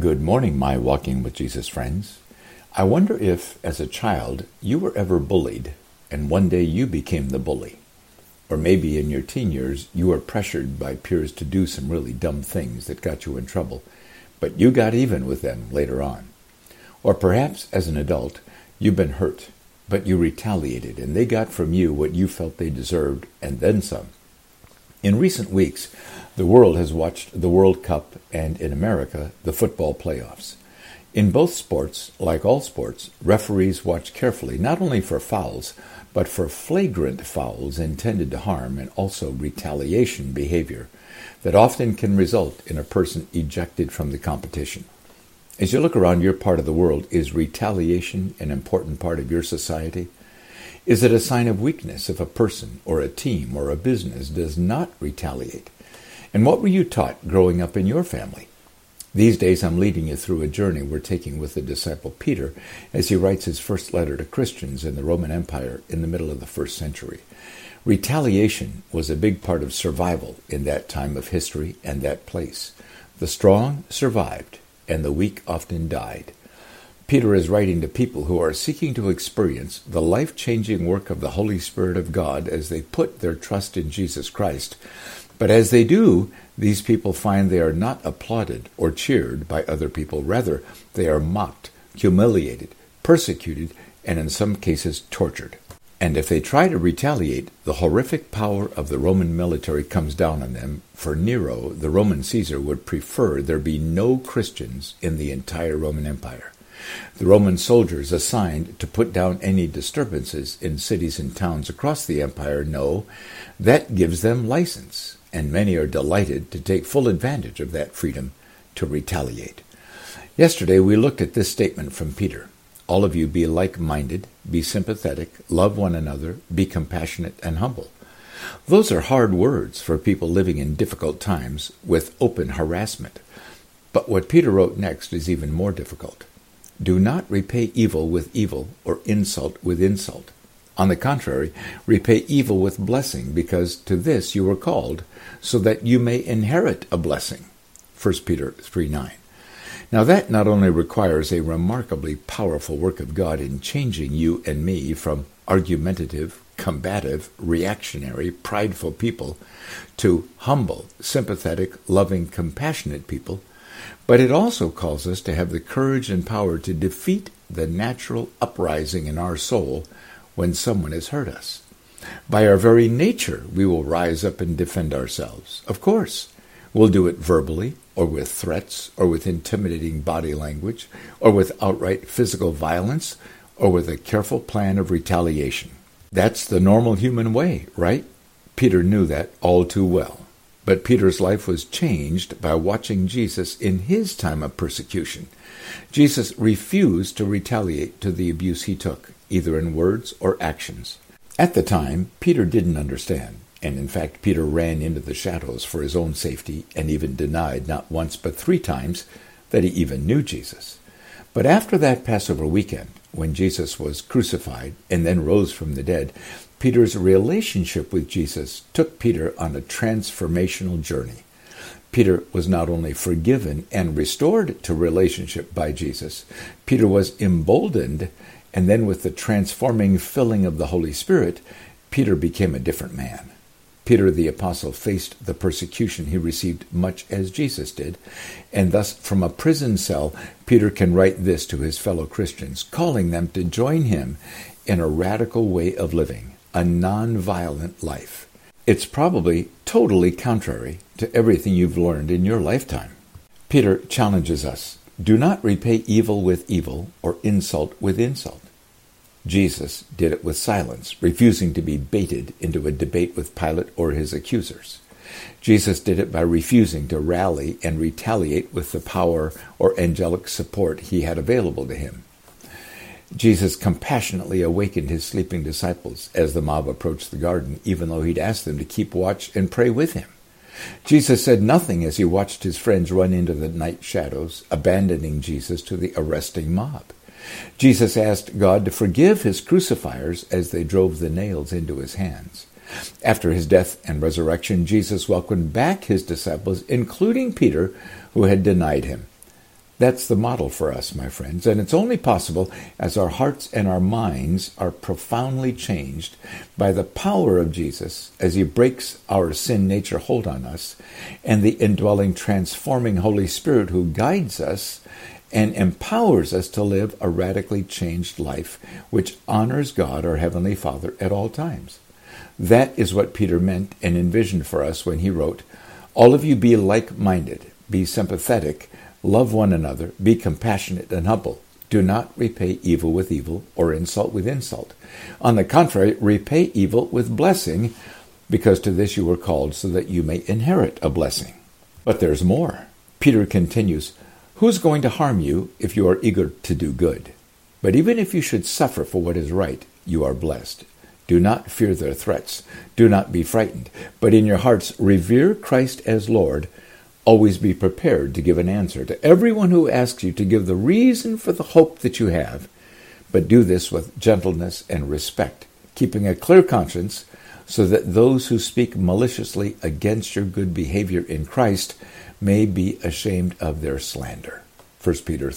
Good morning, my Walking with Jesus friends. I wonder if, as a child, you were ever bullied, and one day you became the bully. Or maybe in your teen years, you were pressured by peers to do some really dumb things that got you in trouble, but you got even with them later on. Or perhaps, as an adult, you've been hurt, but you retaliated, and they got from you what you felt they deserved, and then some. In recent weeks, the world has watched the World Cup and, in America, the football playoffs. In both sports, like all sports, referees watch carefully not only for fouls, but for flagrant fouls intended to harm and also retaliation behavior that often can result in a person ejected from the competition. As you look around your part of the world, is retaliation an important part of your society? Is it a sign of weakness if a person or a team or a business does not retaliate? And what were you taught growing up in your family? These days I'm leading you through a journey we're taking with the disciple Peter as he writes his first letter to Christians in the Roman Empire in the middle of the first century. Retaliation was a big part of survival in that time of history and that place. The strong survived, and the weak often died. Peter is writing to people who are seeking to experience the life-changing work of the Holy Spirit of God as they put their trust in Jesus Christ. But as they do, these people find they are not applauded or cheered by other people. Rather, they are mocked, humiliated, persecuted, and in some cases tortured. And if they try to retaliate, the horrific power of the Roman military comes down on them. For Nero, the Roman Caesar, would prefer there be no Christians in the entire Roman Empire. The Roman soldiers assigned to put down any disturbances in cities and towns across the empire know that gives them license, and many are delighted to take full advantage of that freedom to retaliate. Yesterday we looked at this statement from Peter. All of you be like-minded, be sympathetic, love one another, be compassionate and humble. Those are hard words for people living in difficult times with open harassment. But what Peter wrote next is even more difficult. Do not repay evil with evil or insult with insult. On the contrary, repay evil with blessing, because to this you were called, so that you may inherit a blessing. 1 Peter 3:9. Now that not only requires a remarkably powerful work of God in changing you and me from argumentative, combative, reactionary, prideful people to humble, sympathetic, loving, compassionate people, but it also calls us to have the courage and power to defeat the natural uprising in our soul when someone has hurt us. By our very nature, we will rise up and defend ourselves. Of course, we'll do it verbally, or with threats, or with intimidating body language, or with outright physical violence, or with a careful plan of retaliation. That's the normal human way, right? Peter knew that all too well. But Peter's life was changed by watching Jesus in his time of persecution. Jesus refused to retaliate to the abuse he took, either in words or actions. At the time, Peter didn't understand, and in fact, Peter ran into the shadows for his own safety and even denied not once but 3 times that he even knew Jesus. But after that Passover weekend, when Jesus was crucified and then rose from the dead, Peter's relationship with Jesus took Peter on a transformational journey. Peter was not only forgiven and restored to relationship by Jesus, Peter was emboldened, and then with the transforming filling of the Holy Spirit, Peter became a different man. Peter the apostle faced the persecution he received much as Jesus did, and thus from a prison cell, Peter can write this to his fellow Christians, calling them to join him in a radical way of living, a non-violent life. It's probably totally contrary to everything you've learned in your lifetime. Peter challenges us, do not repay evil with evil or insult with insult. Jesus did it with silence, refusing to be baited into a debate with Pilate or his accusers. Jesus did it by refusing to rally and retaliate with the power or angelic support he had available to him. Jesus compassionately awakened his sleeping disciples as the mob approached the garden, even though he'd asked them to keep watch and pray with him. Jesus said nothing as he watched his friends run into the night shadows, abandoning Jesus to the arresting mob. Jesus asked God to forgive his crucifiers as they drove the nails into his hands. After his death and resurrection, Jesus welcomed back his disciples, including Peter, who had denied him. That's the model for us, my friends, and it's only possible as our hearts and our minds are profoundly changed by the power of Jesus as he breaks our sin nature hold on us, and the indwelling, transforming Holy Spirit who guides us and empowers us to live a radically changed life which honors God, our Heavenly Father, at all times. That is what Peter meant and envisioned for us when he wrote, "All of you be like-minded, be sympathetic, love one another, be compassionate and humble. Do not repay evil with evil or insult with insult. On the contrary, repay evil with blessing, because to this you were called, so that you may inherit a blessing." But there's more. Peter continues, "Who's going to harm you if you are eager to do good? But even if you should suffer for what is right, you are blessed. Do not fear their threats. Do not be frightened. But in your hearts revere Christ as Lord. Always be prepared to give an answer to everyone who asks you to give the reason for the hope that you have. But do this with gentleness and respect, keeping a clear conscience, so that those who speak maliciously against your good behavior in Christ may be ashamed of their slander." 1 Peter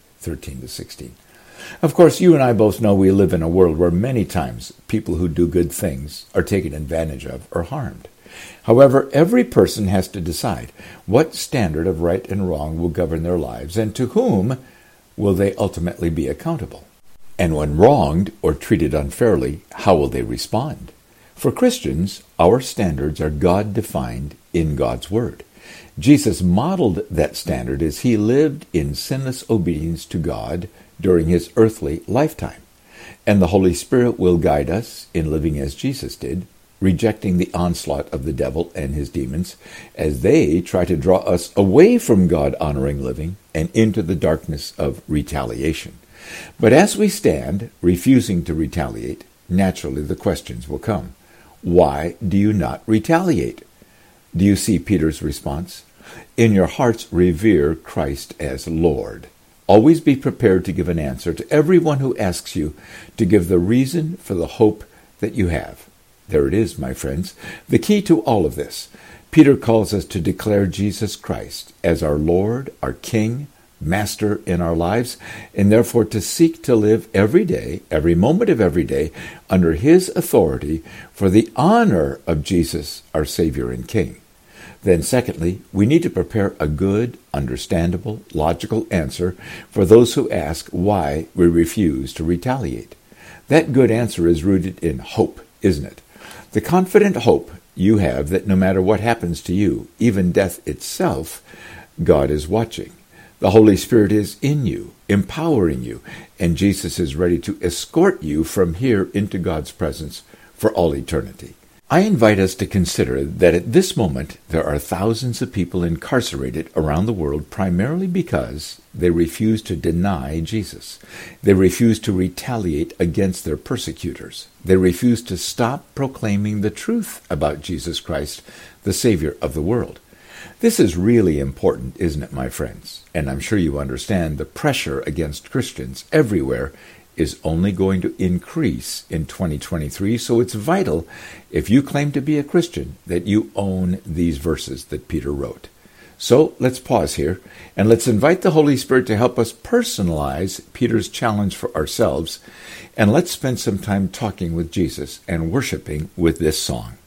3:13-16. Of course, you and I both know we live in a world where many times people who do good things are taken advantage of or harmed. However, every person has to decide what standard of right and wrong will govern their lives, and to whom will they ultimately be accountable. And when wronged or treated unfairly, how will they respond? For Christians, our standards are God-defined in God's Word. Jesus modeled that standard as he lived in sinless obedience to God during his earthly lifetime. And the Holy Spirit will guide us in living as Jesus did, rejecting the onslaught of the devil and his demons as they try to draw us away from God-honoring living and into the darkness of retaliation. But as we stand, refusing to retaliate, naturally the questions will come. Why do you not retaliate? Do you see Peter's response? In your hearts revere Christ as Lord. Always be prepared to give an answer to everyone who asks you to give the reason for the hope that you have. There it is, my friends, the key to all of this. Peter calls us to declare Jesus Christ as our Lord, our King, Master in our lives, and therefore to seek to live every day, every moment of every day, under his authority for the honor of Jesus, our Savior and King. Then secondly, we need to prepare a good, understandable, logical answer for those who ask why we refuse to retaliate. That good answer is rooted in hope, isn't it? The confident hope you have that no matter what happens to you, even death itself, God is watching. The Holy Spirit is in you, empowering you, and Jesus is ready to escort you from here into God's presence for all eternity. I invite us to consider that at this moment there are thousands of people incarcerated around the world primarily because they refuse to deny Jesus. They refuse to retaliate against their persecutors. They refuse to stop proclaiming the truth about Jesus Christ, the Savior of the world. This is really important, isn't it, my friends? And I'm sure you understand the pressure against Christians everywhere is only going to increase in 2023, so it's vital, if you claim to be a Christian, that you own these verses that Peter wrote. So let's pause here, and let's invite the Holy Spirit to help us personalize Peter's challenge for ourselves, and let's spend some time talking with Jesus and worshiping with this song.